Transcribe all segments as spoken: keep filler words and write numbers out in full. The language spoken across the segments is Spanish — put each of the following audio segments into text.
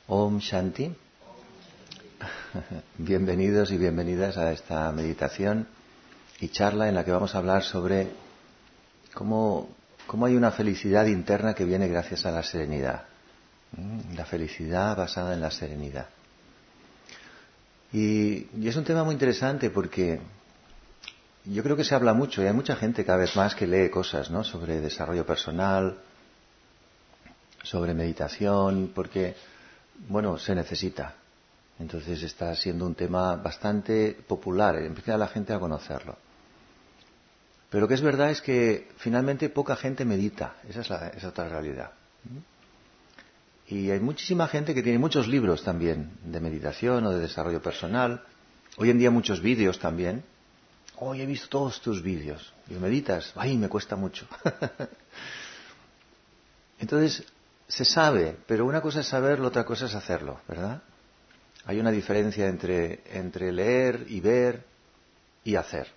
Om Shanti. Bienvenidos y bienvenidas a esta meditación y charla en la que vamos a hablar sobre cómo, cómo hay una felicidad interna que viene gracias a la serenidad. La felicidad basada en la serenidad. Y, y es un tema muy interesante porque yo creo que se habla mucho y hay mucha gente cada vez más que lee cosas, ¿no?, sobre desarrollo personal, sobre meditación, porque, bueno, se necesita. Entonces está siendo un tema bastante popular, empieza la gente a conocerlo. Pero lo que es verdad es que finalmente poca gente medita, esa es la, esa otra realidad. Y hay muchísima gente que tiene muchos libros también de meditación o de desarrollo personal. Hoy en día muchos vídeos también. Hoy he visto todos tus vídeos. Y meditas, ay, me cuesta mucho. Entonces, se sabe, pero una cosa es saberlo, otra cosa es hacerlo, ¿verdad? Hay una diferencia entre, entre leer y ver y hacer.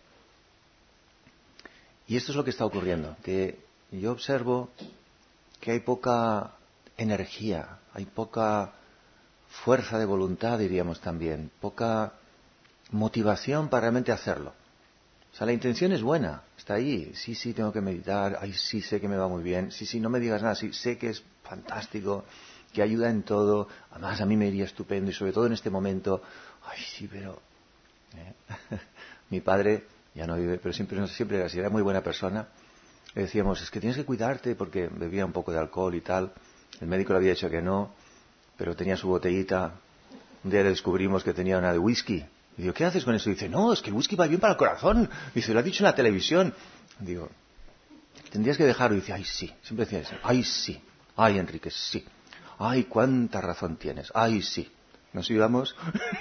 Y esto es lo que está ocurriendo, que yo observo que hay poca energía, hay poca fuerza de voluntad, diríamos también, poca motivación para realmente hacerlo. O sea, la intención es buena, está ahí, sí, sí, tengo que meditar, ay, sí, sé que me va muy bien, sí, sí, no me digas nada, sí, sé que es fantástico, que ayuda en todo, además a mí me iría estupendo y sobre todo en este momento, ay, sí, pero... ¿eh? Mi padre ya no vive, pero siempre, siempre era así, era muy buena persona. Le decíamos, es que tienes que cuidarte porque bebía un poco de alcohol y tal. El médico le había dicho que no, pero tenía su botellita. Un día le descubrimos que tenía una de whisky. Y digo, ¿qué haces con eso? Y dice, no, es que el whisky va bien para el corazón. Dice, lo ha dicho en la televisión. Digo, tendrías que dejarlo. Y dice, ay, sí. Siempre decía eso. Ay, sí. Ay, Enrique, sí. Ay, cuánta razón tienes. Ay, sí. Nos íbamos.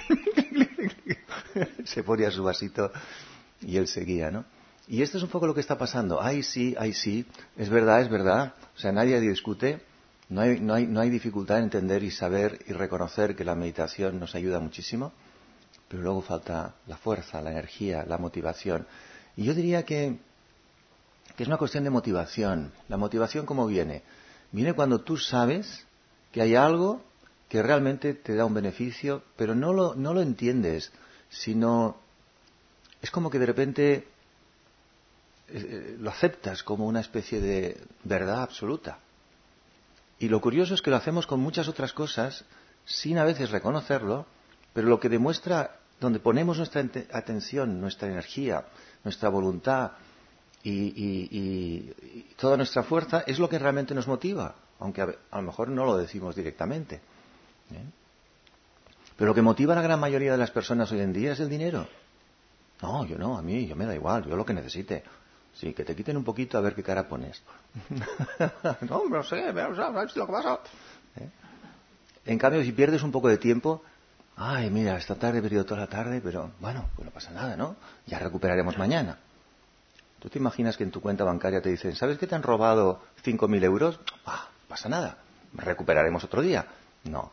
Se ponía su vasito y él seguía, ¿no? Y esto es un poco lo que está pasando. Ay, sí, ay, sí. Es verdad, es verdad. O sea, nadie discute. No hay, no hay, no hay dificultad en entender y saber y reconocer que la meditación nos ayuda muchísimo. Pero luego falta la fuerza, la energía, la motivación. Y yo diría que, que es una cuestión de motivación. La motivación, ¿cómo viene? Viene cuando tú sabes que hay algo que realmente te da un beneficio, pero no lo, no lo entiendes, sino es como que de repente eh, lo aceptas como una especie de verdad absoluta. Y lo curioso es que lo hacemos con muchas otras cosas sin a veces reconocerlo, pero lo que demuestra donde ponemos nuestra atención, nuestra energía, nuestra voluntad y, y, y, y toda nuestra fuerza es lo que realmente nos motiva, aunque a, a lo mejor no lo decimos directamente. ¿eh? Pero lo que motiva a la gran mayoría de las personas hoy en día es el dinero. No, yo no, a mí, yo me da igual, yo lo que necesite. Sí, que te quiten un poquito a ver qué cara pones. No, no sé, no sé lo que pasa. ¿Eh? En cambio, si pierdes un poco de tiempo, ay, mira, esta tarde he perdido toda la tarde, pero bueno, pues no pasa nada, ¿no? Ya recuperaremos mañana. ¿Tú te imaginas que en tu cuenta bancaria te dicen, ¿sabes que te han robado cinco mil euros? Ah, no pasa nada, recuperaremos otro día. No.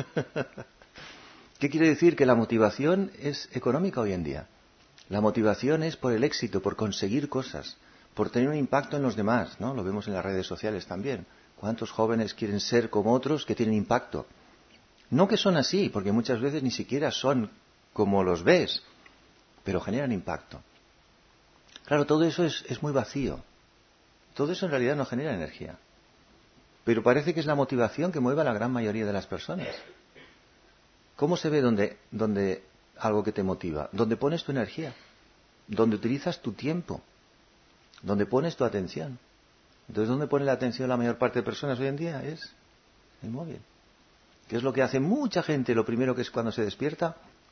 ¿Qué quiere decir? Que la motivación es económica hoy en día. La motivación es por el éxito, por conseguir cosas, por tener un impacto en los demás, ¿no? Lo vemos en las redes sociales también. ¿Cuántos jóvenes quieren ser como otros que tienen impacto? No que son así, porque muchas veces ni siquiera son como los ves, pero generan impacto. Claro, todo eso es, es muy vacío. Todo eso en realidad no genera energía. Pero parece que es la motivación que mueve a la gran mayoría de las personas. ¿Cómo se ve donde, donde algo que te motiva? Donde pones tu energía, donde utilizas tu tiempo, donde pones tu atención. Entonces, ¿dónde pone la atención la mayor parte de personas hoy en día? Es el móvil. ¿Qué es lo que hace mucha gente? Lo primero que es cuando se despierta.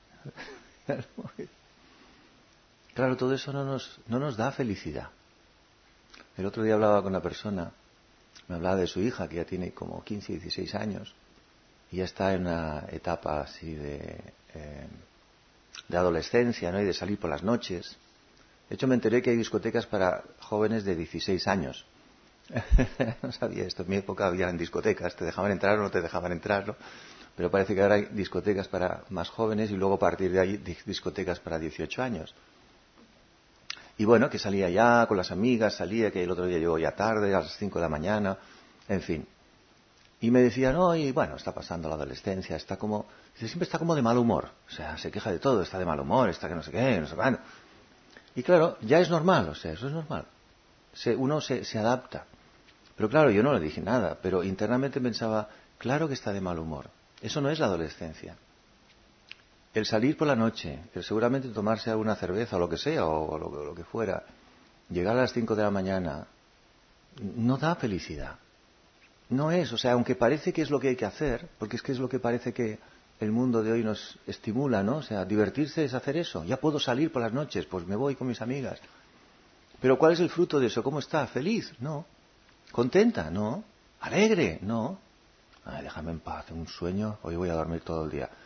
Claro, todo eso no nos, no nos da felicidad. El otro día hablaba con una persona, me hablaba de su hija, que ya tiene como quince, dieciséis años, y ya está en una etapa así de, eh, de adolescencia, ¿no? Y de salir por las noches. De hecho, me enteré que hay discotecas para jóvenes de dieciséis años. No sabía esto. En mi época había en discotecas, te dejaban entrar o no te dejaban entrar, ¿no? Pero parece que ahora hay discotecas para más jóvenes y luego a partir de ahí discotecas para dieciocho años. Y bueno, que salía ya con las amigas, salía, que el otro día llegó ya tarde, a las cinco de la mañana, en fin. Y me decían, no, y bueno, está pasando la adolescencia, está como, dice, siempre está como de mal humor. O sea, se queja de todo, está de mal humor, está que no sé qué, no sé qué. Y claro, ya es normal, o sea, eso es normal. Se, uno se, se adapta. Pero claro, yo no le dije nada, pero internamente pensaba, claro que está de mal humor. Eso no es la adolescencia. El salir por la noche, el seguramente tomarse alguna cerveza o lo que sea, o lo, lo que fuera, llegar a las cinco de la mañana, no da felicidad. No es, o sea, aunque parece que es lo que hay que hacer, porque es que es lo que parece que el mundo de hoy nos estimula, ¿no? O sea, divertirse es hacer eso. Ya puedo salir por las noches, pues me voy con mis amigas. Pero ¿cuál es el fruto de eso? ¿Cómo está? ¿Feliz? No. ¿Contenta? No. ¿Alegre? No. Ay, déjame en paz, un sueño, hoy voy a dormir todo el día.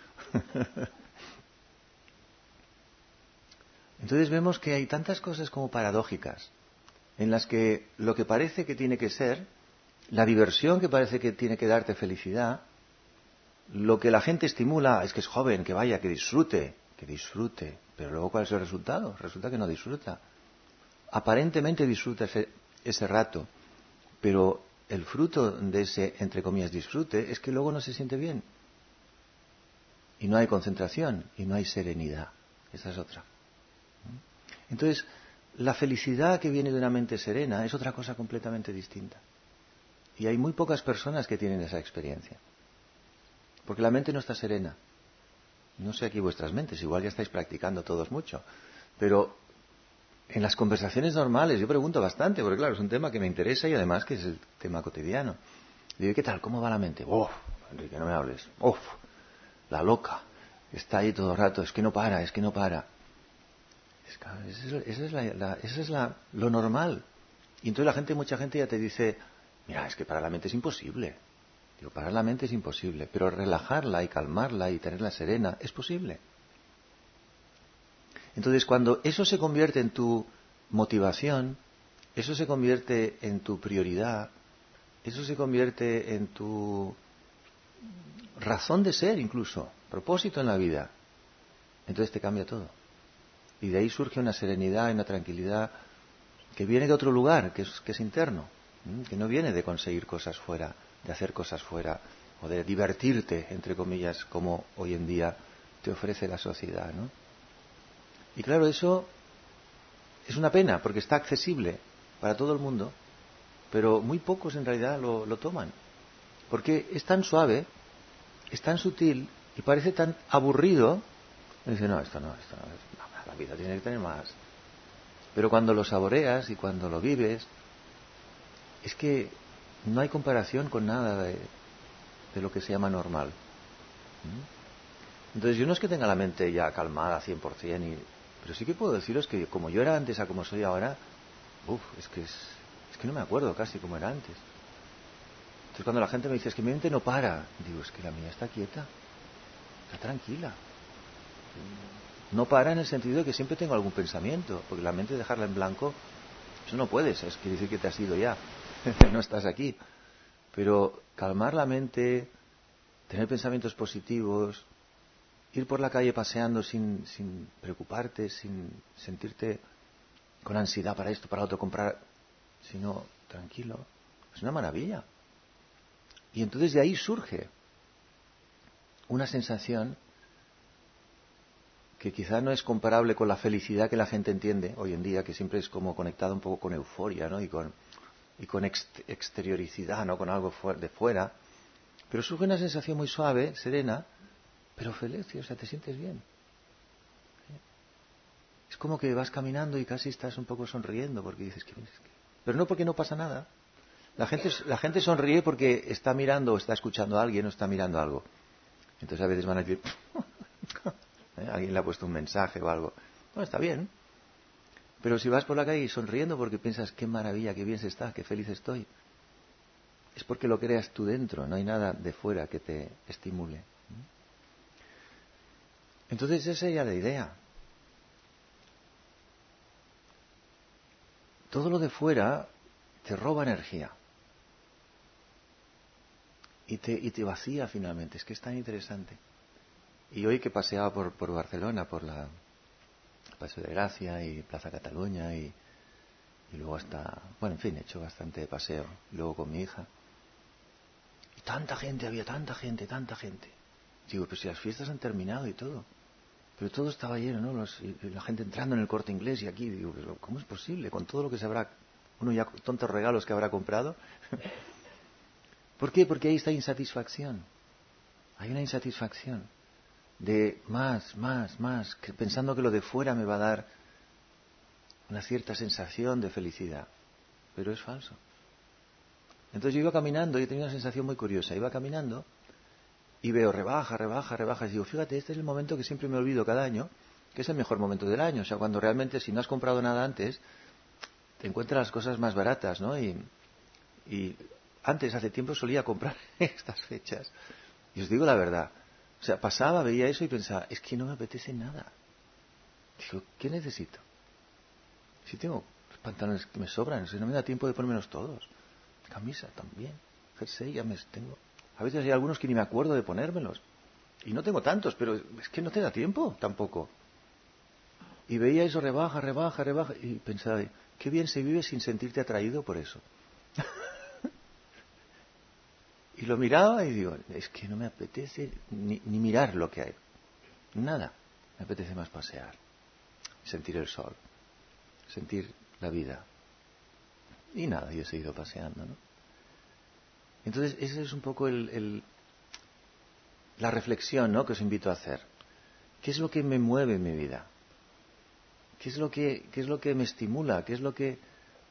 Entonces vemos que hay tantas cosas como paradójicas, en las que lo que parece que tiene que ser, la diversión que parece que tiene que darte felicidad, lo que la gente estimula es que es joven, que vaya, que disfrute, que disfrute, pero luego ¿cuál es el resultado? Resulta que no disfruta. Aparentemente disfruta ese, ese rato, pero el fruto de ese, entre comillas, disfrute es que luego no se siente bien. Y no hay concentración, y no hay serenidad. Esa es otra. Entonces, la felicidad que viene de una mente serena es otra cosa completamente distinta. Y hay muy pocas personas que tienen esa experiencia. Porque la mente no está serena. No sé aquí vuestras mentes, igual ya estáis practicando todos mucho. Pero en las conversaciones normales yo pregunto bastante, porque claro, es un tema que me interesa y además que es el tema cotidiano. Digo, ¿qué tal? ¿Cómo va la mente? ¡Uf! Enrique, no me hables. ¡Uf! La loca. Está ahí todo el rato. Es que no para, es que no para. Eso es, eso es, la, la, eso es la, lo normal. Y entonces la gente, mucha gente ya te dice, mira, es que para la mente es imposible. Digo, parar la mente es imposible, pero relajarla y calmarla y tenerla serena es posible. Entonces, cuando eso se convierte en tu motivación, eso se convierte en tu prioridad, eso se convierte en tu razón de ser incluso, propósito en la vida, entonces te cambia todo. Y de ahí surge una serenidad y una tranquilidad que viene de otro lugar, que es, que es interno, que no viene de conseguir cosas fuera, de hacer cosas fuera, o de divertirte, entre comillas, como hoy en día te ofrece la sociedad, ¿no? Y claro, eso es una pena, porque está accesible para todo el mundo, pero muy pocos en realidad lo, lo toman. Porque es tan suave, es tan sutil, y parece tan aburrido, y dice, no, esto no, esto no, no, la vida tiene que tener más. Pero cuando lo saboreas y cuando lo vives, es que no hay comparación con nada de, de lo que se llama normal. ¿Mm? Entonces yo no es que tenga la mente ya calmada cien por ciento, y, pero sí que puedo deciros que como yo era antes a como soy ahora, uf, es que es, es que no me acuerdo casi como era antes. Entonces cuando la gente me dice, es que mi mente no para, digo, es que la mía está quieta, está tranquila. No para en el sentido de que siempre tengo algún pensamiento, porque la mente dejarla en blanco, eso no puedes, es quiere decir que te has ido ya, no estás aquí. Pero calmar la mente, tener pensamientos positivos, ir por la calle paseando sin, sin preocuparte, sin sentirte con ansiedad para esto, para otro, comprar, sino tranquilo, es una maravilla. Y entonces de ahí surge una sensación que quizá no es comparable con la felicidad que la gente entiende hoy en día, que siempre es como conectada un poco con euforia, ¿no? Y con, y con ex- exterioricidad, ¿no? Con algo fu- de fuera. Pero surge una sensación muy suave, serena, pero feliz, o sea, te sientes bien. Es como que vas caminando y casi estás un poco sonriendo, porque dices que... Pero no porque no pasa nada. La gente, la gente sonríe porque está mirando o está escuchando a alguien o está mirando algo. Entonces a veces van a decir... ¿Eh? Alguien le ha puesto un mensaje o algo. No, está bien. Pero si vas por la calle sonriendo porque piensas, qué maravilla, qué bien se está, qué feliz estoy, es porque lo creas tú dentro, no hay nada de fuera que te estimule. Entonces esa es ya la idea. Todo lo de fuera te roba energía. Y te, y te vacía finalmente. Es que es tan interesante. Y hoy que paseaba por, por Barcelona, por la Paseo de Gracia y Plaza Cataluña y, y luego hasta... Bueno, en fin, he hecho bastante paseo. Luego con mi hija. Y tanta gente, había tanta gente, tanta gente. Digo, pues si las fiestas han terminado y todo. Pero todo estaba lleno, ¿no? Los, y la gente entrando en el Corte Inglés y aquí. Digo, pero ¿cómo es posible? Con todo lo que se habrá... Uno ya tontos regalos que habrá comprado. ¿Por qué? Porque ahí está insatisfacción. Hay una insatisfacción de más, más, más, que pensando que lo de fuera me va a dar una cierta sensación de felicidad. Pero es falso. Entonces yo iba caminando y tenía una sensación muy curiosa. Iba caminando y veo rebaja, rebaja, rebaja. Y digo, fíjate, este es el momento que siempre me olvido cada año, que es el mejor momento del año. O sea, cuando realmente si no has comprado nada antes, te encuentras las cosas más baratas, ¿no? Y, y antes, hace tiempo, solía comprar estas fechas. Y os digo la verdad. O sea, pasaba, veía eso y pensaba, es que no me apetece nada. Digo, ¿qué necesito? Si tengo pantalones que me sobran, si no me da tiempo de ponérmelos todos. Camisa también. Jersey ya me tengo. A veces hay algunos que ni me acuerdo de ponérmelos. Y no tengo tantos, pero es que no te da tiempo tampoco. Y veía eso, rebaja, rebaja, rebaja. Y pensaba, qué bien se vive sin sentirte atraído por eso. Y lo miraba y digo, es que no me apetece ni, ni mirar lo que hay. Nada. Me apetece más pasear. Sentir el sol. Sentir la vida. Y nada, yo he seguido paseando, ¿no? Entonces, esa es un poco el, el, la reflexión, ¿no?, que os invito a hacer. ¿Qué es lo que me mueve en mi vida? ¿Qué es lo que, qué es lo que me estimula? ¿Qué es lo que...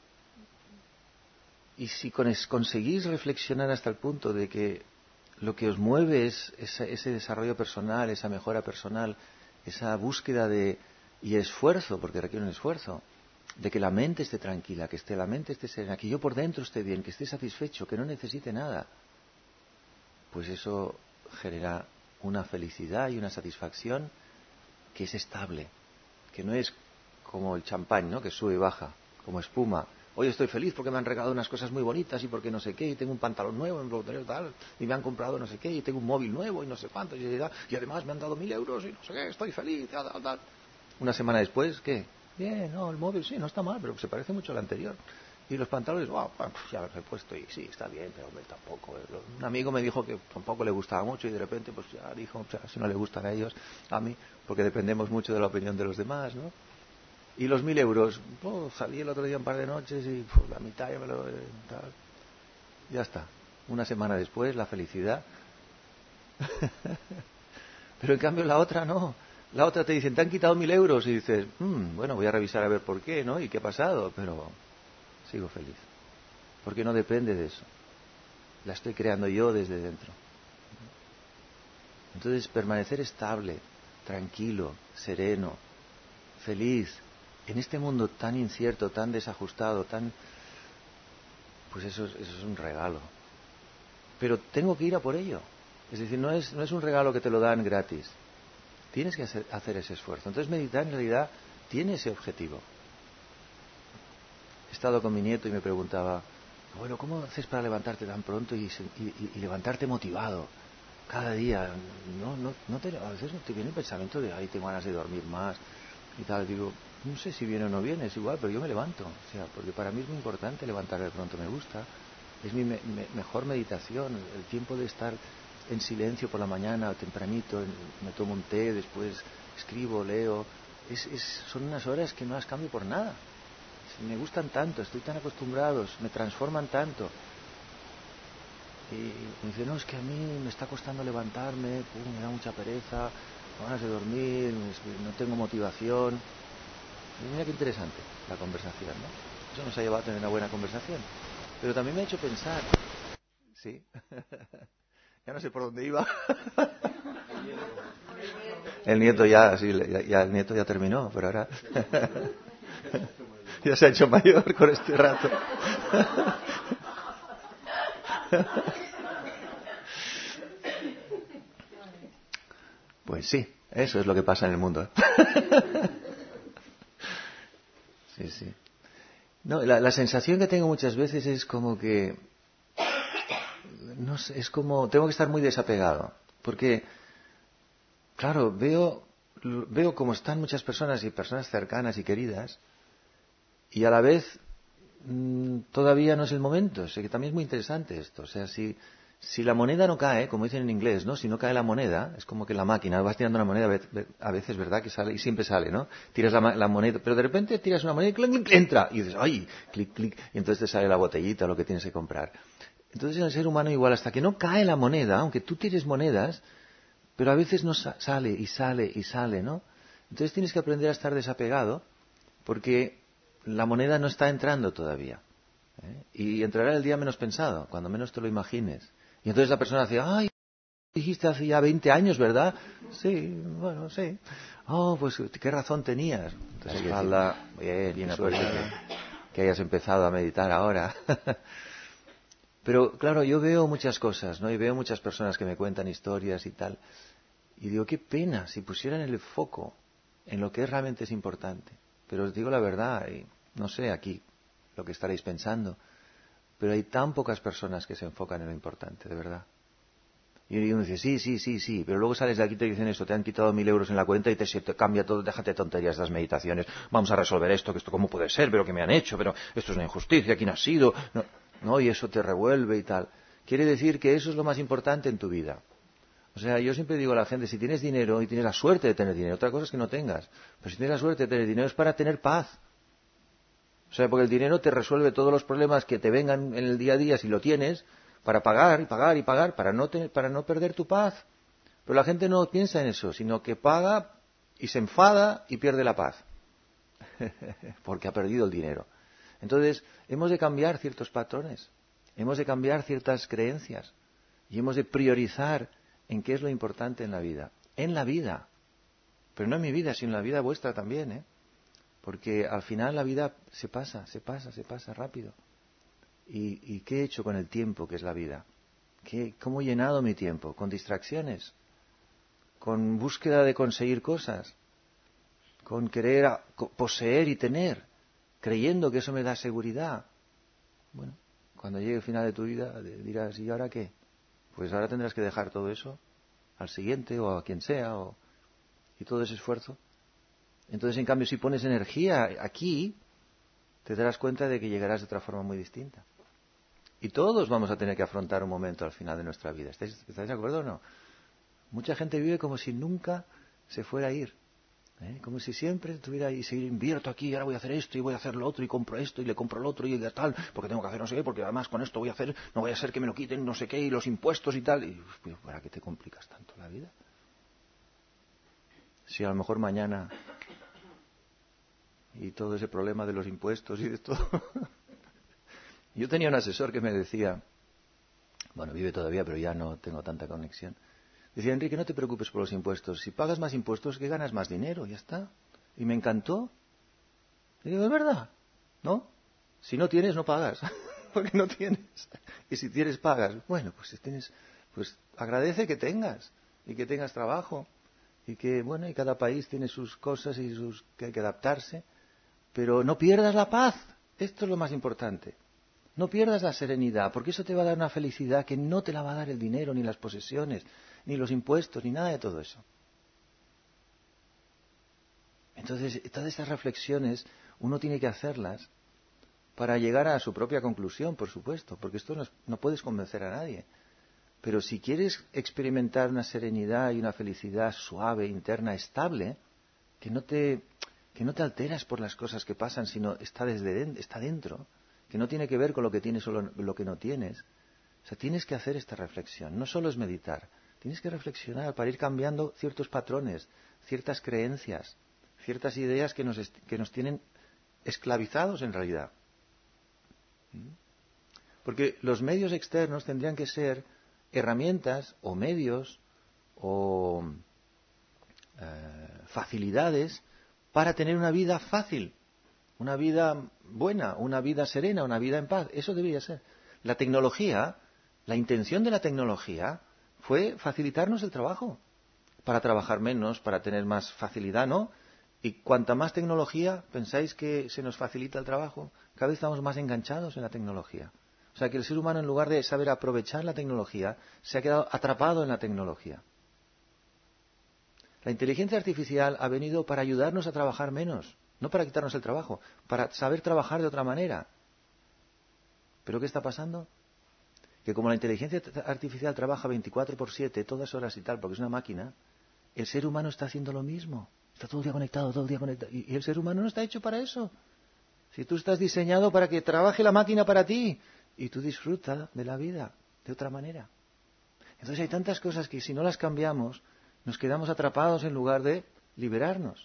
Y si con es, conseguís reflexionar hasta el punto de que lo que os mueve es ese, ese desarrollo personal, esa mejora personal, esa búsqueda de y esfuerzo, porque requiere un esfuerzo, de que la mente esté tranquila, que esté, la mente esté serena, que yo por dentro esté bien, que esté satisfecho, que no necesite nada, pues eso genera una felicidad y una satisfacción que es estable, que no es como el champán, ¿no?, que sube y baja, como espuma. Hoy estoy feliz porque me han regalado unas cosas muy bonitas y porque no sé qué, y tengo un pantalón nuevo en Blotener tal, y me han comprado no sé qué, y tengo un móvil nuevo y no sé cuánto, y, y además me han dado mil euros y no sé qué, estoy feliz, tal, tal, tal. Una semana después, ¿qué? Bien, no, el móvil sí, no está mal, pero se parece mucho al anterior. Y los pantalones, wow, ya los he puesto y sí, está bien, pero hombre, tampoco. Un amigo me dijo que tampoco le gustaba mucho y de repente, pues ya dijo, o sea, si no le gustan a ellos, a mí, porque dependemos mucho de la opinión de los demás, ¿no? Y los mil euros, oh, salí el otro día un par de noches y pues, la mitad ya me lo... Tal. Ya está. Una semana después, la felicidad. Pero en cambio la otra no. La otra te dicen, te han quitado mil euros y dices, mmm, bueno, voy a revisar a ver por qué, ¿no? Y qué ha pasado, pero sigo feliz. Porque no depende de eso. La estoy creando yo desde dentro. Entonces, permanecer estable, tranquilo, sereno, feliz, en este mundo tan incierto, tan desajustado, tan... pues eso es, eso es un regalo. Pero tengo que ir a por ello. Es decir, no es, no es un regalo que te lo dan gratis. Tienes que hacer, hacer ese esfuerzo. Entonces meditar en realidad tiene ese objetivo. He estado con mi nieto y me preguntaba, bueno, ¿cómo haces para levantarte tan pronto y, y, y levantarte motivado cada día? No, no, no te, a veces no te viene el pensamiento de, ay, tengo ganas de dormir más y tal. Digo, no sé si viene o no viene, es igual, pero yo me levanto. O sea, porque para mí es muy importante levantarme pronto, me gusta. Es mi me, me, mejor meditación, el tiempo de estar en silencio por la mañana, tempranito, me tomo un té, después escribo, leo. Es, es, son unas horas que no las cambio por nada. Me gustan tanto, estoy tan acostumbrado, me transforman tanto. Y me dice, no, es que a mí me está costando levantarme, pum, me da mucha pereza, ganas de dormir, no tengo motivación. Y mira qué interesante la conversación, ¿no? Eso nos ha llevado a tener una buena conversación. Pero también me ha hecho pensar. Sí. Ya no sé por dónde iba. El nieto ya, sí, ya, ya el nieto ya terminó, pero ahora ya se ha hecho mayor con este rato. Pues sí, eso es lo que pasa en el mundo. Sí, sí. No, la, la sensación que tengo muchas veces es como que no sé, es como tengo que estar muy desapegado, porque claro, veo veo cómo están muchas personas y personas cercanas y queridas y a la vez mmm, todavía no es el momento. O sea, que también es muy interesante esto. O sea, si Si la moneda no cae, como dicen en inglés, ¿no? Si no cae la moneda, es como que la máquina, vas tirando la moneda a veces, ¿verdad? Que sale, y siempre sale, ¿no? Tiras la, la moneda, pero de repente tiras una moneda y clic, clic, entra. Y dices, ¡ay! Clic, clic. Y entonces te sale la botellita, lo que tienes que comprar. Entonces en el ser humano igual, hasta que no cae la moneda, aunque tú tires monedas, pero a veces no sa- sale y sale y sale, ¿no? Entonces tienes que aprender a estar desapegado, porque la moneda no está entrando todavía. ¿eh? Y entrará el día menos pensado, cuando menos te lo imagines. Y entonces la persona dice, ¡ay! Dijiste hace ya veinte años, ¿verdad? Sí, bueno, sí. Oh, pues qué razón tenías. Entonces, espalda, bien, bien apoyada. Que hayas empezado a meditar ahora. Pero, claro, yo veo muchas cosas, ¿no? Y veo muchas personas que me cuentan historias y tal. Y digo, qué pena si pusieran el foco en lo que realmente es importante. Pero os digo la verdad, y no sé aquí lo que estaréis pensando, pero hay tan pocas personas que se enfocan en lo importante, de verdad. Y uno dice, sí, sí, sí, sí, pero luego sales de aquí y te dicen eso, te han quitado mil euros en la cuenta y te, se te cambia todo, déjate tonterías las meditaciones, vamos a resolver esto, que esto cómo puede ser, pero que me han hecho, pero esto es una injusticia, ¿quién ha sido? No, no, y eso te revuelve y tal. Quiere decir que eso es lo más importante en tu vida. O sea, yo siempre digo a la gente, si tienes dinero y tienes la suerte de tener dinero, otra cosa es que no tengas, pero si tienes la suerte de tener dinero es para tener paz. O sea, porque el dinero te resuelve todos los problemas que te vengan en el día a día si lo tienes, para pagar y pagar y pagar, para no, tener, para no perder tu paz. Pero la gente no piensa en eso, sino que paga y se enfada y pierde la paz. Porque ha perdido el dinero. Entonces, hemos de cambiar ciertos patrones, hemos de cambiar ciertas creencias y hemos de priorizar en qué es lo importante en la vida. En la vida. Pero no en mi vida, sino en la vida vuestra también, ¿eh? Porque al final la vida se pasa, se pasa, se pasa rápido. ¿Y, y qué he hecho con el tiempo que es la vida? ¿Qué, ¿Cómo he llenado mi tiempo? ¿Con distracciones? ¿Con búsqueda de conseguir cosas? ¿Con querer a, co- poseer y tener? ¿Creyendo que eso me da seguridad? Bueno, cuando llegue el final de tu vida dirás, ¿y ahora qué? Pues ahora tendrás que dejar todo eso al siguiente o a quien sea o, y todo ese esfuerzo. Entonces, en cambio, si pones energía aquí, te darás cuenta de que llegarás de otra forma muy distinta. Y todos vamos a tener que afrontar un momento al final de nuestra vida. ¿Estáis, estáis de acuerdo o no? Mucha gente vive como si nunca se fuera a ir. ¿eh? Como si siempre estuviera ahí, si invierto aquí, ahora voy a hacer esto y voy a hacer lo otro y compro esto y le compro lo otro y tal, porque tengo que hacer no sé qué, porque además con esto voy a hacer, no voy a hacer que me lo quiten no sé qué y los impuestos y tal. Y pues, ¿para qué te complicas tanto la vida? Si a lo mejor mañana y todo ese problema de los impuestos y de todo... Yo tenía un asesor que me decía, bueno, vive todavía, pero ya no tengo tanta conexión. Decía, Enrique, no te preocupes por los impuestos. Si pagas más impuestos, que ganas más dinero, ya está. Y me encantó. Y digo, es verdad, ¿no? Si no tienes, no pagas, porque no tienes. Y si tienes, pagas. Bueno, pues si tienes, pues agradece que tengas y que tengas trabajo. Y que, bueno, y cada país tiene sus cosas y sus que hay que adaptarse. Pero no pierdas la paz. Esto es lo más importante. No pierdas la serenidad, porque eso te va a dar una felicidad que no te la va a dar el dinero, ni las posesiones, ni los impuestos, ni nada de todo eso. Entonces, todas estas reflexiones uno tiene que hacerlas para llegar a su propia conclusión, por supuesto, porque esto no, es, no puedes convencer a nadie. Pero si quieres experimentar una serenidad y una felicidad suave, interna, estable, que no te, que no te alteras por las cosas que pasan, sino está, desde, está dentro, que no tiene que ver con lo que tienes o lo, lo que no tienes. O sea, tienes que hacer esta reflexión. No solo es meditar, tienes que reflexionar para ir cambiando ciertos patrones, ciertas creencias, ciertas ideas que nos, est- que nos tienen esclavizados en realidad. Porque los medios externos tendrían que ser herramientas o medios o eh, facilidades para tener una vida fácil, una vida buena, una vida serena, una vida en paz. Eso debería ser. La tecnología, la intención de la tecnología fue facilitarnos el trabajo, para trabajar menos, para tener más facilidad, ¿no? Y cuanta más tecnología, ¿pensáis que se nos facilita el trabajo? Cada vez estamos más enganchados en la tecnología. O sea que el ser humano, en lugar de saber aprovechar la tecnología, se ha quedado atrapado en la tecnología. La inteligencia artificial ha venido para ayudarnos a trabajar menos, no para quitarnos el trabajo, para saber trabajar de otra manera. ¿Pero qué está pasando? que como la inteligencia artificial trabaja veinticuatro por siete, todas horas y tal, porque es una máquina, el ser humano está haciendo lo mismo. Está todo el día conectado, todo el día conectado. Y el ser humano no está hecho para eso. Si tú estás diseñado para que trabaje la máquina para ti y tú disfrutas de la vida de otra manera. Entonces hay tantas cosas que si no las cambiamos, nos quedamos atrapados en lugar de liberarnos.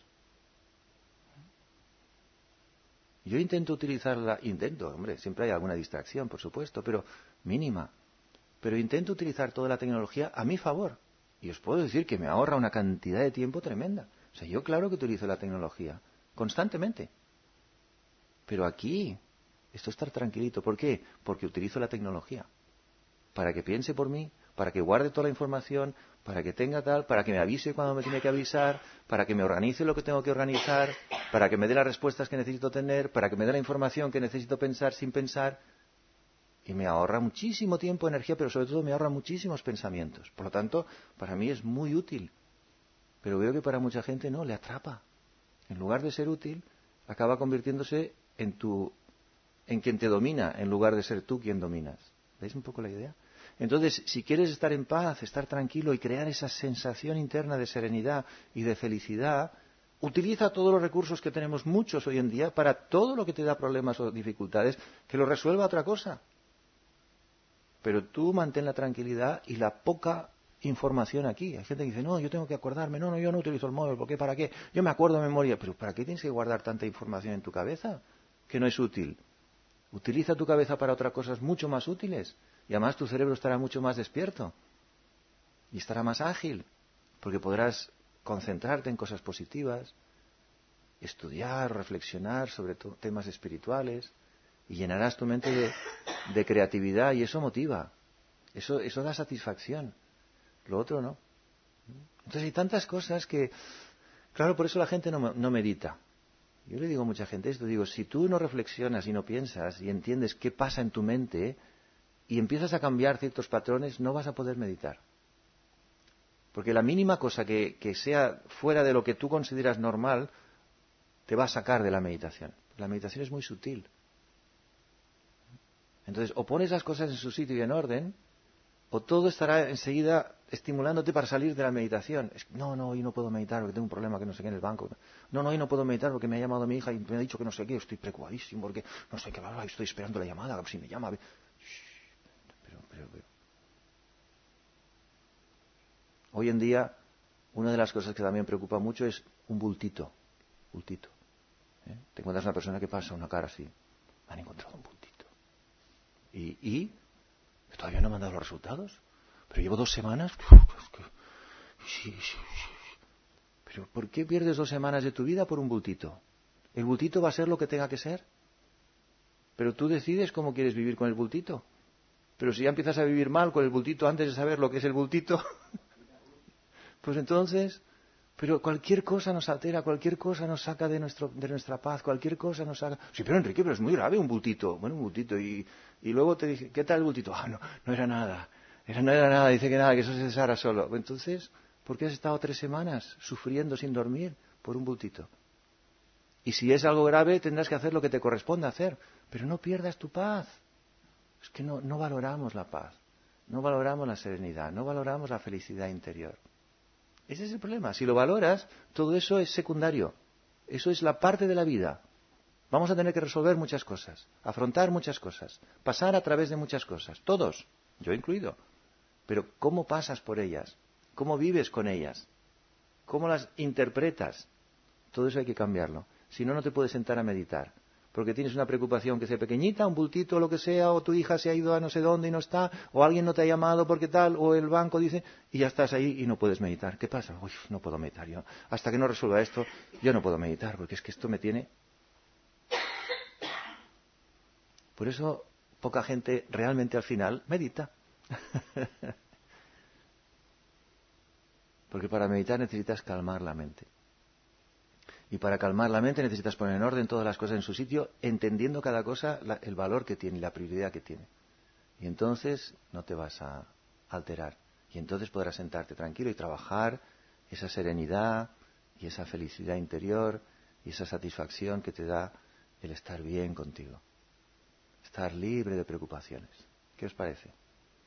Yo intento utilizarla, intento, hombre, siempre hay alguna distracción, por supuesto, pero mínima. Pero intento utilizar toda la tecnología a mi favor. Y os puedo decir que me ahorra una cantidad de tiempo tremenda. O sea, yo claro que utilizo la tecnología, constantemente. Pero aquí, esto es estar tranquilito. ¿Por qué? Porque utilizo la tecnología. Para que piense por mí, para que guarde toda la información, para que tenga tal, para que me avise cuando me tiene que avisar, para que me organice lo que tengo que organizar, para que me dé las respuestas que necesito tener, para que me dé la información que necesito pensar sin pensar. Y me ahorra muchísimo tiempo, energía, pero sobre todo me ahorra muchísimos pensamientos. Por lo tanto, para mí es muy útil. Pero veo que para mucha gente no, le atrapa. En lugar de ser útil, acaba convirtiéndose en tu, en quien te domina, en lugar de ser tú quien dominas. ¿Veis un poco la idea? Entonces, si quieres estar en paz, estar tranquilo y crear esa sensación interna de serenidad y de felicidad, utiliza todos los recursos que tenemos muchos hoy en día para todo lo que te da problemas o dificultades, que lo resuelva otra cosa. Pero tú mantén la tranquilidad y la poca información aquí. Hay gente que dice, no, yo tengo que acordarme, no, no, yo no utilizo el móvil, ¿por qué? ¿Para qué? Yo me acuerdo de memoria, pero ¿para qué tienes que guardar tanta información en tu cabeza? Que no es útil. Utiliza tu cabeza para otras cosas mucho más útiles y además tu cerebro estará mucho más despierto y estará más ágil porque podrás concentrarte en cosas positivas, estudiar, reflexionar sobre temas espirituales y llenarás tu mente de, de creatividad y eso motiva, eso, eso da satisfacción, lo otro no. Entonces hay tantas cosas que, claro, por eso la gente no, no medita. Yo le digo a mucha gente esto, digo, si tú no reflexionas y no piensas y entiendes qué pasa en tu mente y empiezas a cambiar ciertos patrones, no vas a poder meditar. Porque la mínima cosa que, que sea fuera de lo que tú consideras normal, te va a sacar de la meditación. La meditación es muy sutil. Entonces, o pones las cosas en su sitio y en orden, o todo estará enseguida estimulándote para salir de la meditación. Es, no, no, hoy no puedo meditar porque tengo un problema que no sé qué en el banco. No, no, hoy no puedo meditar porque me ha llamado mi hija y me ha dicho que no sé qué. Estoy preocupadísimo porque no sé qué, estoy esperando la llamada, si me llama. Pero, pero, pero. Hoy en día, una de las cosas que también preocupa mucho es un bultito. Bultito. ¿Eh? Te encuentras una persona que pasa una cara así. Me han encontrado un bultito. ¿Y? ¿Y? ¿Todavía no me han dado los resultados? Pero llevo dos semanas. Sí, sí, sí. Pero ¿por qué pierdes dos semanas de tu vida por un bultito? ¿El bultito va a ser lo que tenga que ser? Pero tú decides cómo quieres vivir con el bultito. Pero si ya empiezas a vivir mal con el bultito antes de saber lo que es el bultito, pues entonces, pero cualquier cosa nos altera, cualquier cosa nos saca de nuestro, de nuestra paz, cualquier cosa nos saca. Sí, pero Enrique, pero es muy grave un bultito. Bueno, un bultito. Y, y luego te dije, ¿qué tal el bultito? Ah, no, no era nada. Era, no era nada, dice que nada, que eso se deshará solo. Entonces, ¿por qué has estado tres semanas sufriendo sin dormir por un bultito? Y si es algo grave, tendrás que hacer lo que te corresponde hacer. Pero no pierdas tu paz. Es que no, no valoramos la paz. No valoramos la serenidad. No valoramos la felicidad interior. Ese es el problema. Si lo valoras, todo eso es secundario. Eso es la parte de la vida. Vamos a tener que resolver muchas cosas, afrontar muchas cosas, pasar a través de muchas cosas. Todos, yo incluido. Pero ¿cómo pasas por ellas? ¿Cómo vives con ellas? ¿Cómo las interpretas? Todo eso hay que cambiarlo. Si no, no te puedes sentar a meditar. Porque tienes una preocupación que sea pequeñita, un bultito o lo que sea, o tu hija se ha ido a no sé dónde y no está, o alguien no te ha llamado porque tal, o el banco dice, y ya estás ahí y no puedes meditar. ¿Qué pasa? Uy, no puedo meditar yo. Hasta que no resuelva esto, yo no puedo meditar, porque es que esto me tiene... Por eso poca gente realmente al final medita. Porque para meditar necesitas calmar la mente. Y para calmar la mente necesitas poner en orden todas las cosas en su sitio, entendiendo cada cosa la, el valor que tiene y la prioridad que tiene. Y entonces no te vas a alterar. Y entonces podrás sentarte tranquilo y trabajar esa serenidad y esa felicidad interior y esa satisfacción que te da el estar bien contigo. Estar libre de preocupaciones. ¿Qué os parece?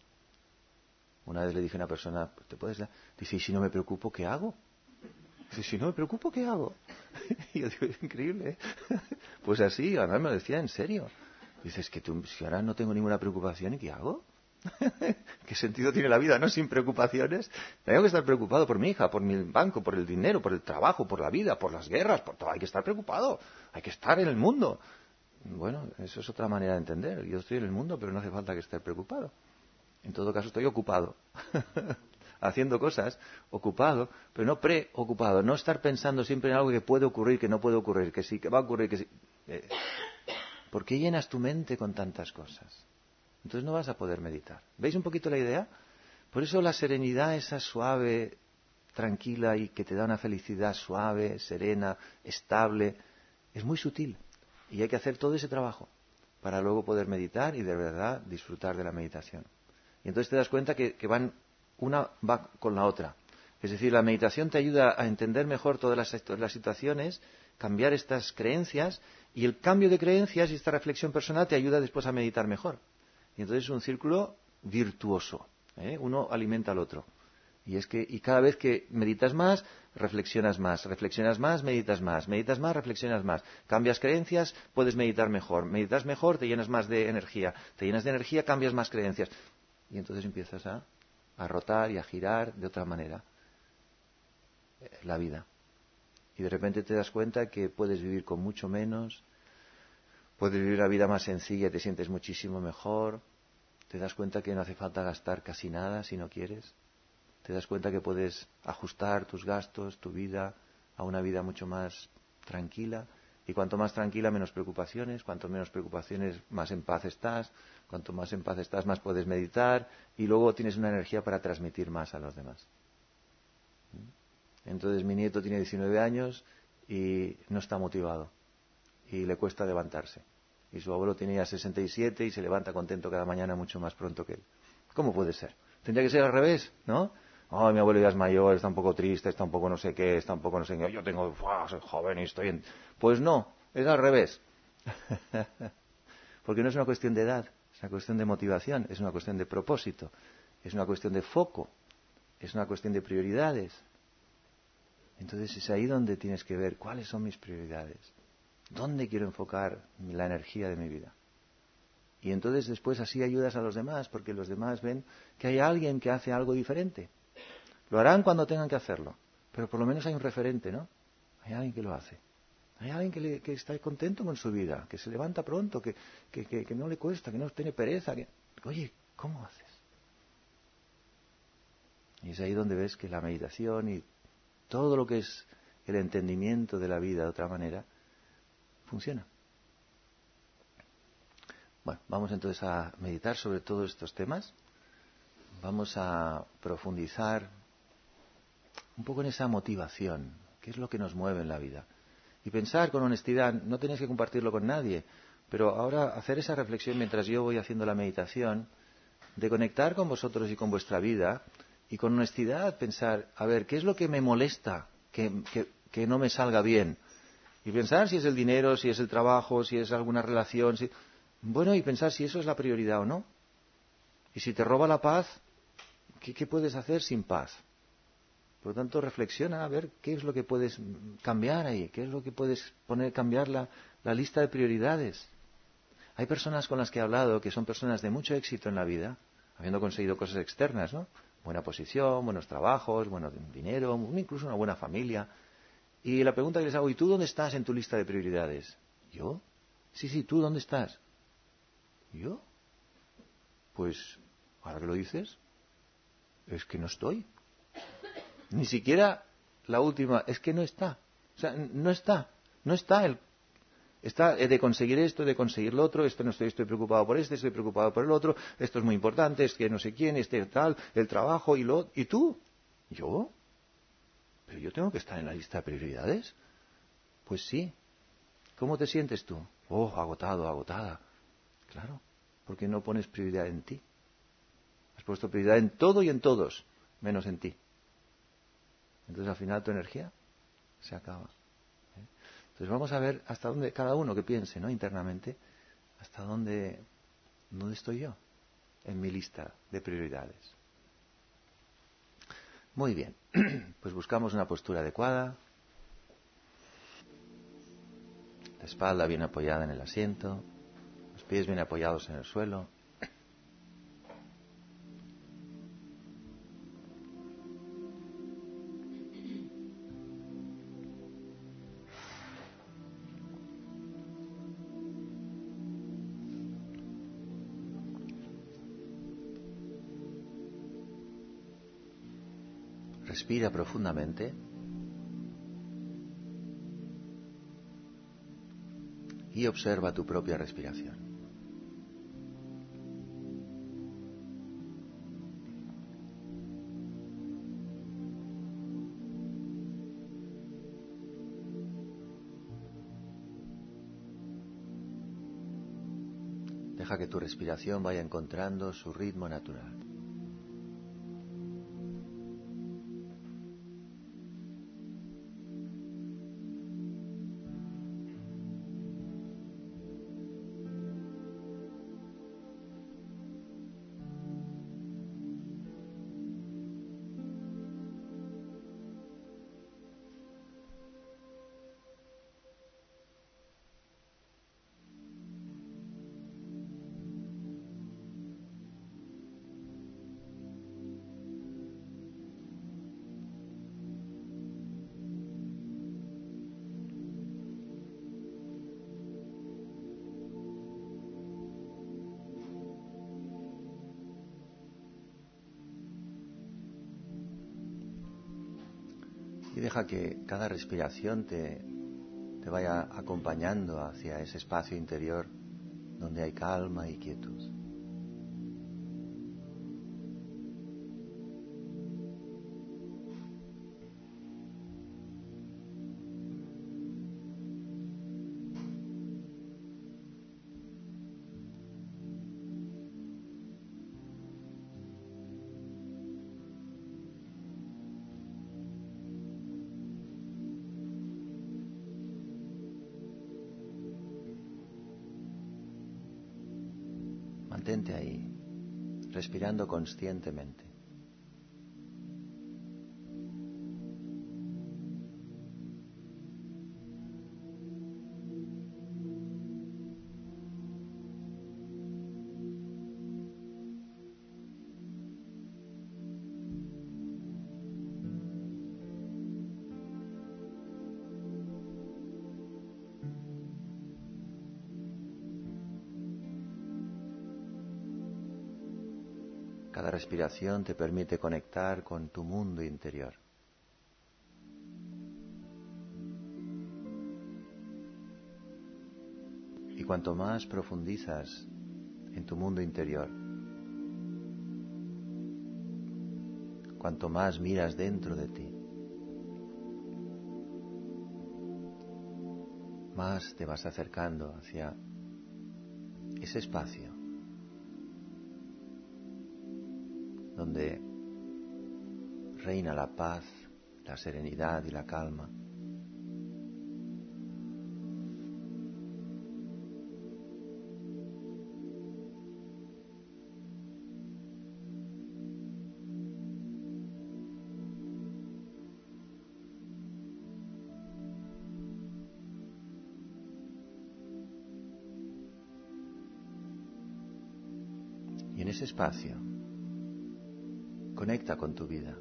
Una vez le dije a una persona, ¿te puedes dar? Dice, ¿y si no me preocupo, qué hago? Dice, si no me preocupo, ¿qué hago? Y yo digo, es increíble, ¿eh? Pues así, además me lo decía en serio. Dice, es que tú, si ahora no tengo ninguna preocupación, ¿y qué hago? ¿Qué sentido tiene la vida, no? Sin preocupaciones. Tengo que estar preocupado por mi hija, por mi banco, por el dinero, por el trabajo, por la vida, por las guerras, por todo. Hay que estar preocupado. Hay que estar en el mundo. Bueno, eso es otra manera de entender. Yo estoy en el mundo, pero no hace falta que esté preocupado. En todo caso, estoy ocupado. Haciendo cosas, ocupado, pero no preocupado. No estar pensando siempre en algo que puede ocurrir, que no puede ocurrir, que sí, que va a ocurrir, que sí. Eh, ¿Por qué llenas tu mente con tantas cosas? Entonces no vas a poder meditar. ¿Veis un poquito la idea? Por eso la serenidad esa suave, tranquila y que te da una felicidad suave, serena, estable, es muy sutil. Y hay que hacer todo ese trabajo para luego poder meditar y de verdad disfrutar de la meditación. Y entonces te das cuenta que, que van, una va con la otra. Es decir, la meditación te ayuda a entender mejor todas las, las situaciones, cambiar estas creencias, y el cambio de creencias y esta reflexión personal te ayuda después a meditar mejor. Y entonces es un círculo virtuoso, ¿eh? Uno alimenta al otro. Y es que, y cada vez que meditas más, reflexionas más, reflexionas más, meditas más, meditas más, reflexionas más. Cambias creencias, puedes meditar mejor. Meditas mejor, te llenas más de energía. Te llenas de energía, cambias más creencias. Y entonces empiezas a, a rotar y a girar de otra manera la vida. Y de repente te das cuenta que puedes vivir con mucho menos, puedes vivir la vida más sencilla, te sientes muchísimo mejor, te das cuenta que no hace falta gastar casi nada si no quieres, te das cuenta que puedes ajustar tus gastos, tu vida, a una vida mucho más tranquila, y cuanto más tranquila, menos preocupaciones, cuanto menos preocupaciones, más en paz estás, cuanto más en paz estás, más puedes meditar, y luego tienes una energía para transmitir más a los demás. Entonces mi nieto tiene diecinueve años y no está motivado y le cuesta levantarse. Y su abuelo tiene ya sesenta y siete y se levanta contento cada mañana mucho más pronto que él. ¿Cómo puede ser? Tendría que ser al revés, ¿no? Oh, mi abuelo ya es mayor, está un poco triste, está un poco no sé qué, está un poco no sé qué. Yo tengo, ¡buah! Soy joven y estoy en... Pues no, es al revés. Porque no es una cuestión de edad, es una cuestión de motivación, es una cuestión de propósito, es una cuestión de foco, es una cuestión de prioridades. Entonces es ahí donde tienes que ver cuáles son mis prioridades, dónde quiero enfocar la energía de mi vida. Y entonces después así ayudas a los demás, porque los demás ven que hay alguien que hace algo diferente. Lo harán cuando tengan que hacerlo, pero por lo menos hay un referente, ¿no? Hay alguien que lo hace. Hay alguien que, le, que está contento con su vida, que se levanta pronto, que, que, que, que no le cuesta, que no tiene pereza. Que... Oye, ¿cómo haces? Y es ahí donde ves que la meditación y todo lo que es el entendimiento de la vida de otra manera, funciona. Bueno, vamos entonces a meditar sobre todos estos temas. Vamos a profundizar un poco en esa motivación, qué es lo que nos mueve en la vida. Y pensar con honestidad, no tenéis que compartirlo con nadie, pero ahora hacer esa reflexión mientras yo voy haciendo la meditación, de conectar con vosotros y con vuestra vida, y con honestidad pensar, a ver, ¿qué es lo que me molesta que, que, que no me salga bien? Y pensar si es el dinero, si es el trabajo, si es alguna relación. Si... Bueno, y pensar si eso es la prioridad o no. Y si te roba la paz, ¿qué, qué puedes hacer sin paz? Por lo tanto, reflexiona a ver qué es lo que puedes cambiar ahí, qué es lo que puedes poner, cambiar la, la lista de prioridades. Hay personas con las que he hablado que son personas de mucho éxito en la vida, habiendo conseguido cosas externas, ¿no? Buena posición, buenos trabajos, bueno dinero, incluso una buena familia. Y la pregunta que les hago, ¿y tú dónde estás en tu lista de prioridades? ¿Yo? Sí, sí, ¿tú dónde estás? ¿Yo? Pues, ahora que lo dices, es que no estoy. Ni siquiera la última, es que no está. O sea, no está. No está el... Está de conseguir esto, de conseguir lo otro, esto no estoy, estoy preocupado por este, estoy preocupado por el otro, esto es muy importante, es que no sé quién, este tal, el trabajo y lo... ¿Y tú? ¿Yo? ¿Pero yo tengo que estar en la lista de prioridades? Pues sí. ¿Cómo te sientes tú? Oh, agotado, agotada. Claro, porque no pones prioridad en ti. Has puesto prioridad en todo y en todos, menos en ti. Entonces al final tu energía se acaba. Entonces vamos a ver hasta dónde, cada uno que piense, ¿no? Internamente, hasta dónde, dónde estoy yo en mi lista de prioridades. Muy bien. Pues buscamos una postura adecuada. La espalda bien apoyada en el asiento. Los pies bien apoyados en el suelo. Respira profundamente y observa tu propia respiración. Deja que tu respiración vaya encontrando su ritmo natural. Y deja que cada respiración te, te vaya acompañando hacia ese espacio interior donde hay calma y quietud. Mantente ahí, respirando conscientemente. Cada respiración te permite conectar con tu mundo interior. Y cuanto más profundizas en tu mundo interior, cuanto más miras dentro de ti, más te vas acercando hacia ese espacio donde reina la paz, la serenidad y la calma. Y en ese espacio, conecta con tu vida.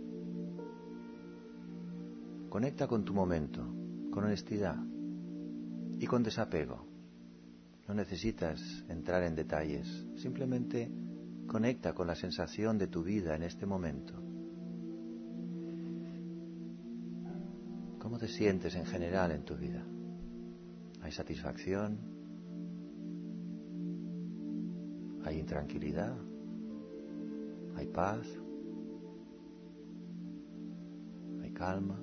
Conecta con tu momento, con honestidad y con desapego. No necesitas entrar en detalles, simplemente conecta con la sensación de tu vida en este momento. ¿Cómo te sientes en general en tu vida? ¿Hay satisfacción? ¿Hay intranquilidad? ¿Hay paz? ¿Hay calma?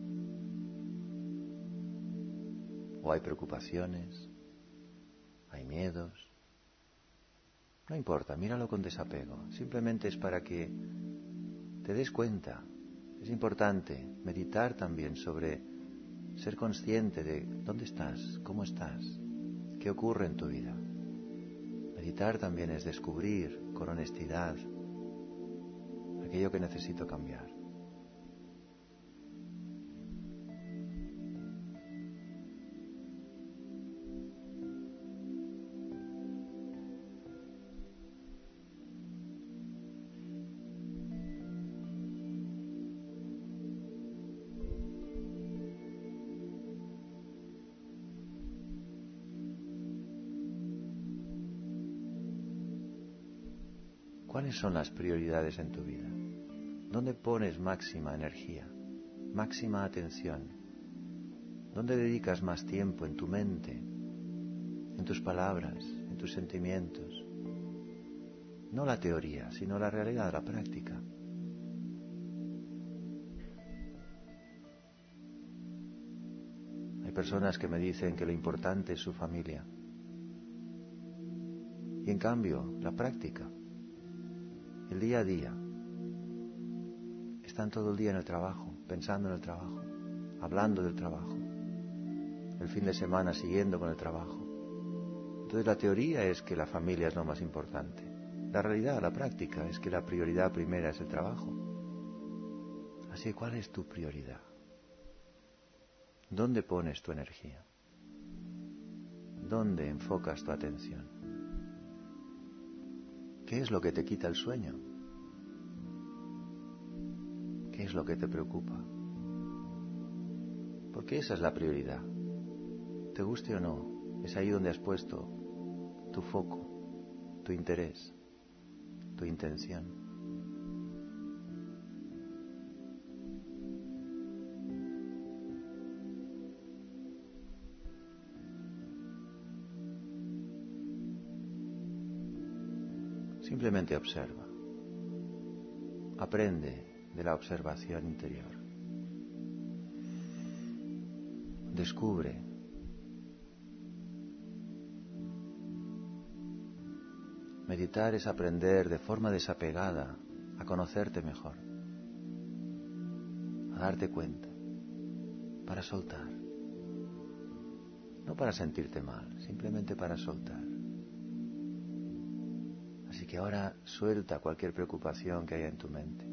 ¿O hay preocupaciones? ¿Hay miedos? No importa, míralo con desapego. Simplemente es para que te des cuenta. Es importante meditar también sobre ser consciente de dónde estás, cómo estás, qué ocurre en tu vida. Meditar también es descubrir con honestidad aquello que necesito cambiar. ¿Cuáles son las prioridades en tu vida? ¿Dónde pones máxima energía, máxima atención? ¿Dónde dedicas más tiempo en tu mente, en tus palabras, en tus sentimientos? No la teoría, sino la realidad, la práctica. Hay personas que me dicen que lo importante es su familia. Y en cambio, la práctica, el día a día, están todo el día en el trabajo, pensando en el trabajo, hablando del trabajo, el fin de semana siguiendo con el trabajo. Entonces la teoría es que la familia es lo más importante. La realidad, la práctica, es que la prioridad primera es el trabajo. Así que, ¿cuál es tu prioridad? ¿Dónde pones tu energía? ¿Dónde enfocas tu atención? ¿Qué es lo que te quita el sueño? ¿Qué es lo que te preocupa? Porque esa es la prioridad. Te guste o no, es ahí donde has puesto tu foco, tu interés, tu intención. Simplemente observa. Aprende de la observación interior. Descubre. Meditar es aprender de forma desapegada a conocerte mejor, a darte cuenta, para soltar. No para sentirte mal, simplemente para soltar. Así que ahora suelta cualquier preocupación que haya en tu mente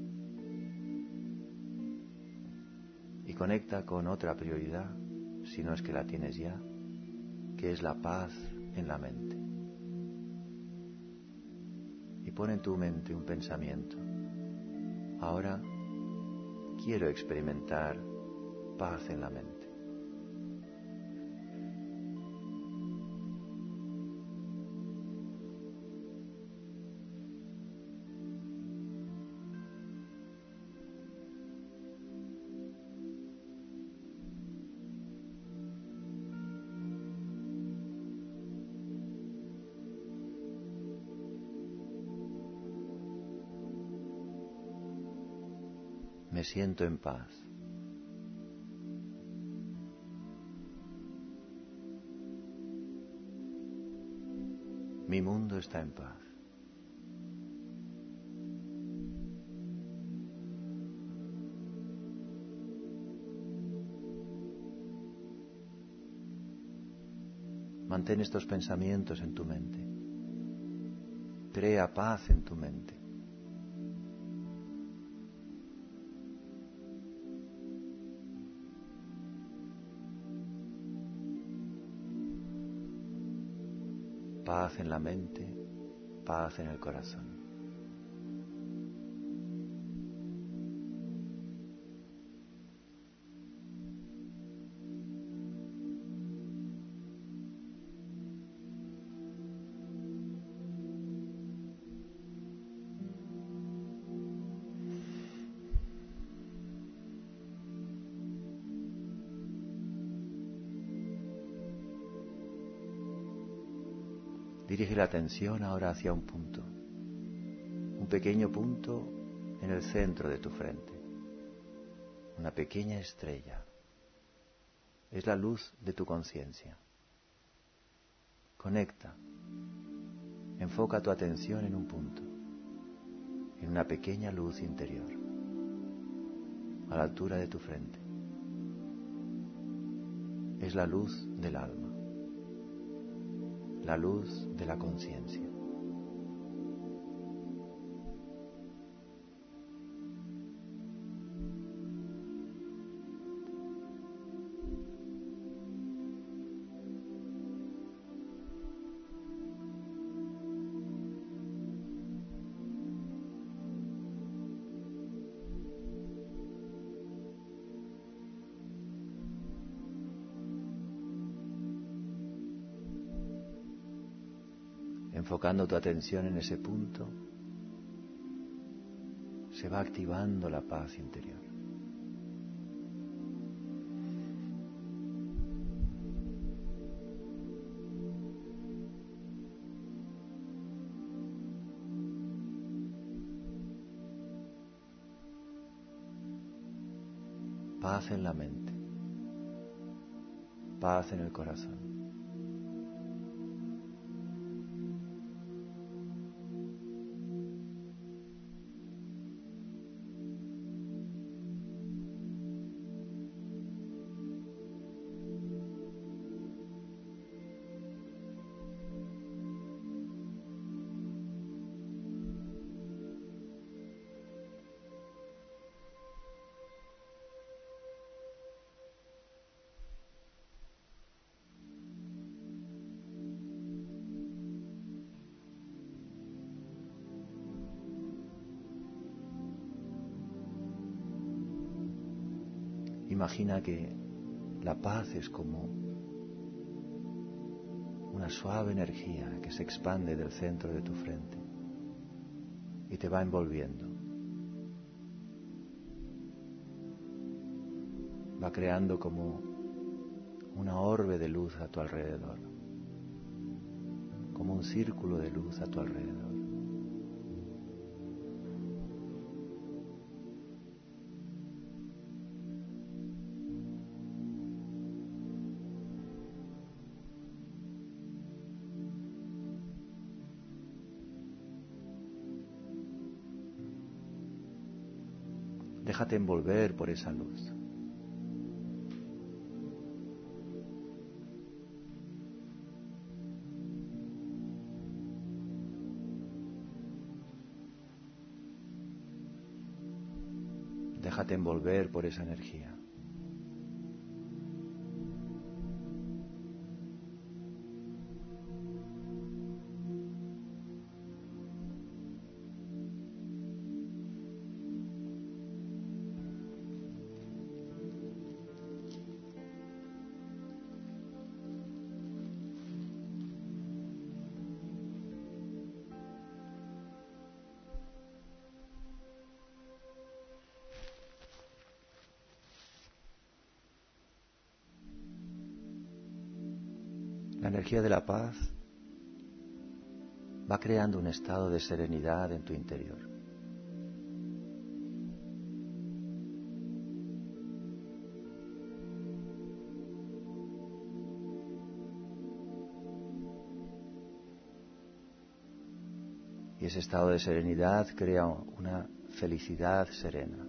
y conecta con otra prioridad, si no es que la tienes ya, que es la paz en la mente. Y pon en tu mente un pensamiento. Ahora quiero experimentar paz en la mente. Me siento en paz. Mi mundo está en paz. Mantén estos pensamientos en tu mente. Crea paz en tu mente. Paz en la mente, paz en el corazón. Dirige la atención ahora hacia un punto, un pequeño punto en el centro de tu frente, una pequeña estrella. Es la luz de tu conciencia. Conecta, enfoca tu atención en un punto, en una pequeña luz interior, a la altura de tu frente. Es la luz del alma, la luz de la conciencia. Enfocando tu atención en ese punto, se va activando la paz interior. Paz en la mente, paz en el corazón. Imagina que la paz es como una suave energía que se expande del centro de tu frente y te va envolviendo. Va creando como una orbe de luz a tu alrededor, como un círculo de luz a tu alrededor. Déjate envolver por esa luz. Déjate envolver por esa energía. La energía de la paz va creando un estado de serenidad en tu interior. Y ese estado de serenidad crea una felicidad serena.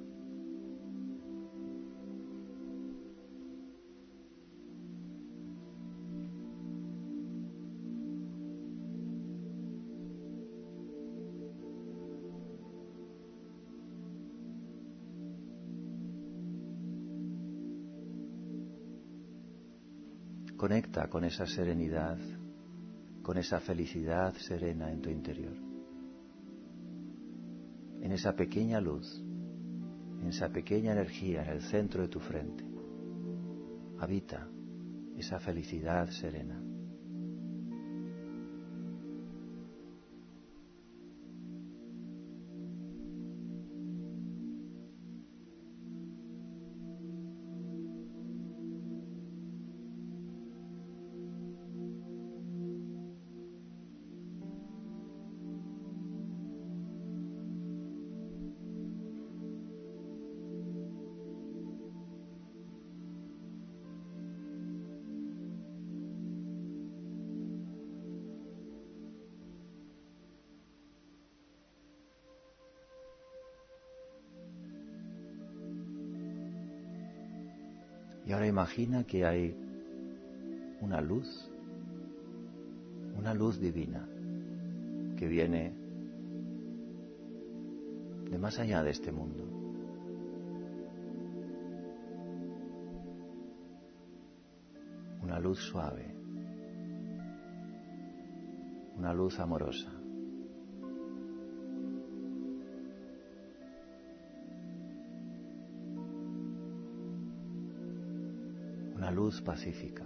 Conecta con esa serenidad, con esa felicidad serena en tu interior. En esa pequeña luz, en esa pequeña energía en el centro de tu frente, habita esa felicidad serena. Y ahora imagina que hay una luz, una luz divina que viene de más allá de este mundo. Una luz suave, una luz amorosa. Una luz pacífica,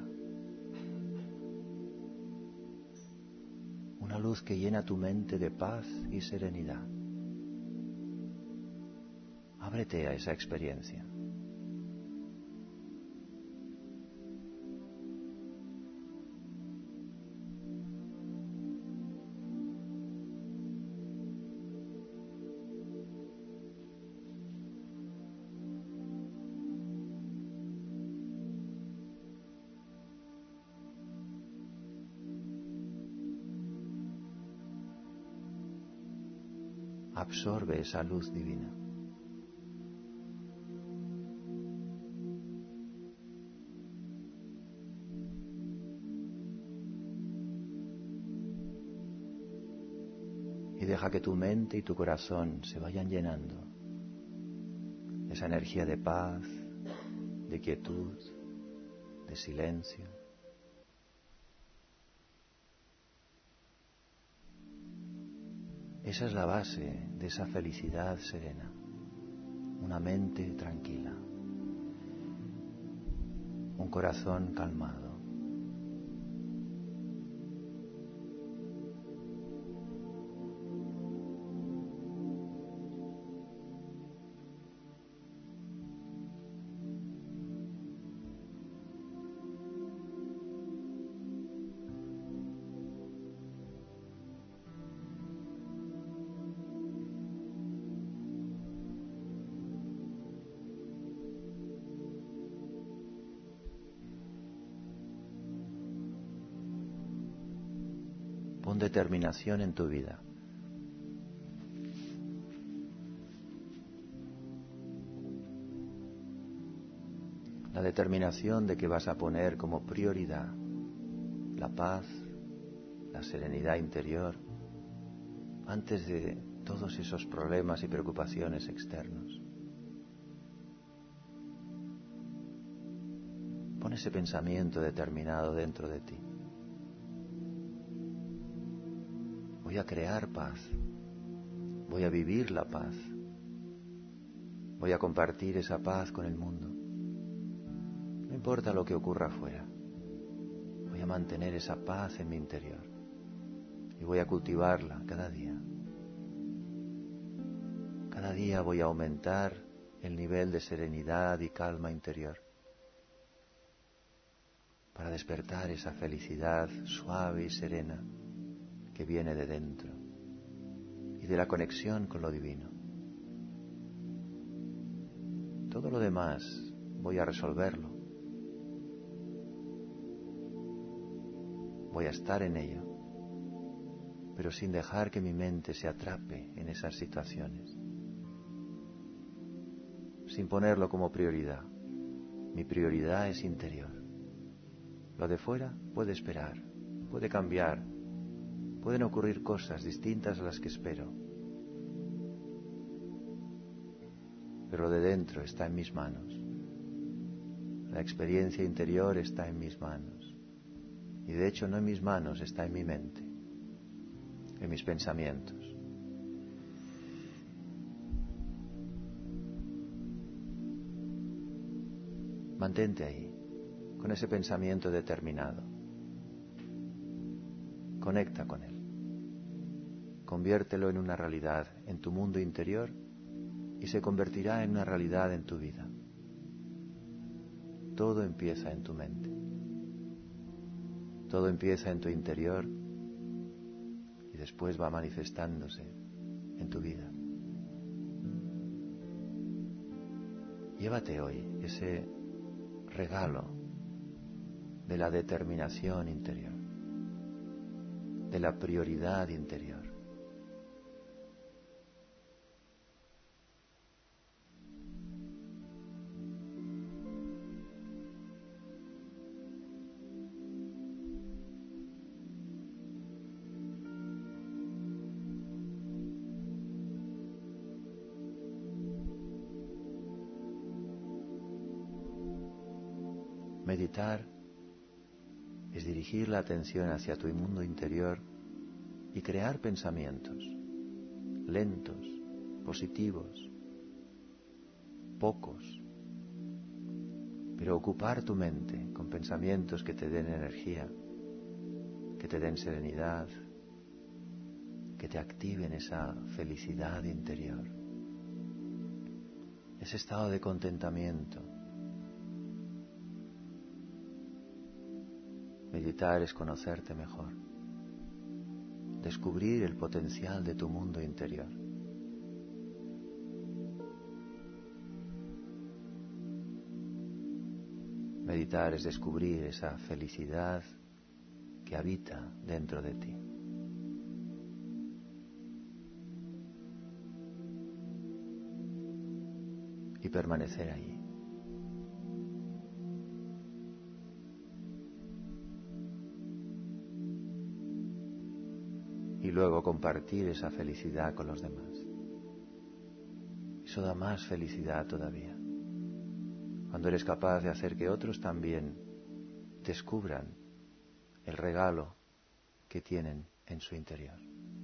una luz que llena tu mente de paz y serenidad. Atrévete a esa experiencia. Absorbe esa luz divina. Y deja que tu mente y tu corazón se vayan llenando de esa energía de paz, de quietud, de silencio. Esa es la base de esa felicidad serena, una mente tranquila, un corazón calmado. Pon determinación en tu vida. La determinación de que vas a poner como prioridad la paz, la serenidad interior, antes de todos esos problemas y preocupaciones externos. Pon ese pensamiento determinado dentro de ti. Voy a crear paz, voy a vivir la paz, voy a compartir esa paz con el mundo. No importa lo que ocurra afuera, voy a mantener esa paz en mi interior y voy a cultivarla cada día. Cada día voy a aumentar el nivel de serenidad y calma interior para despertar esa felicidad suave y serena que viene de dentro y de la conexión con lo divino. Todo lo demás voy a resolverlo. Voy a estar en ello, pero sin dejar que mi mente se atrape en esas situaciones, sin ponerlo como prioridad. Mi prioridad es interior. Lo de fuera puede esperar, puede cambiar. Pueden ocurrir cosas distintas a las que espero, pero lo de dentro está en mis manos. La experiencia interior está en mis manos. Y de hecho no en mis manos, está en mi mente, en mis pensamientos. Mantente ahí, con ese pensamiento determinado. Conecta con él. Conviértelo en una realidad en tu mundo interior y se convertirá en una realidad en tu vida. Todo empieza en tu mente. Todo empieza en tu interior y después va manifestándose en tu vida. Llévate hoy ese regalo de la determinación interior, de la prioridad interior. Meditar es dirigir la atención hacia tu mundo interior y crear pensamientos lentos, positivos, pocos, pero ocupar tu mente con pensamientos que te den energía, que te den serenidad, que te activen esa felicidad interior, ese estado de contentamiento. Meditar es conocerte mejor, descubrir el potencial de tu mundo interior. Meditar es descubrir esa felicidad que habita dentro de ti. Y permanecer ahí. Y luego compartir esa felicidad con los demás. Eso da más felicidad todavía. Cuando eres capaz de hacer que otros también descubran el regalo que tienen en su interior.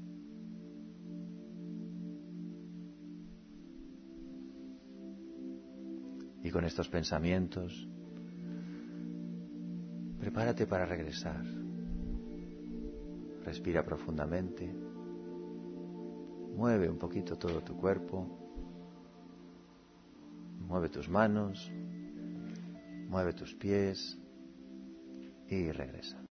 Y con estos pensamientos, prepárate para regresar. Respira profundamente. Mueve un poquito todo tu cuerpo. Mueve tus manos. Mueve tus pies. Y regresa.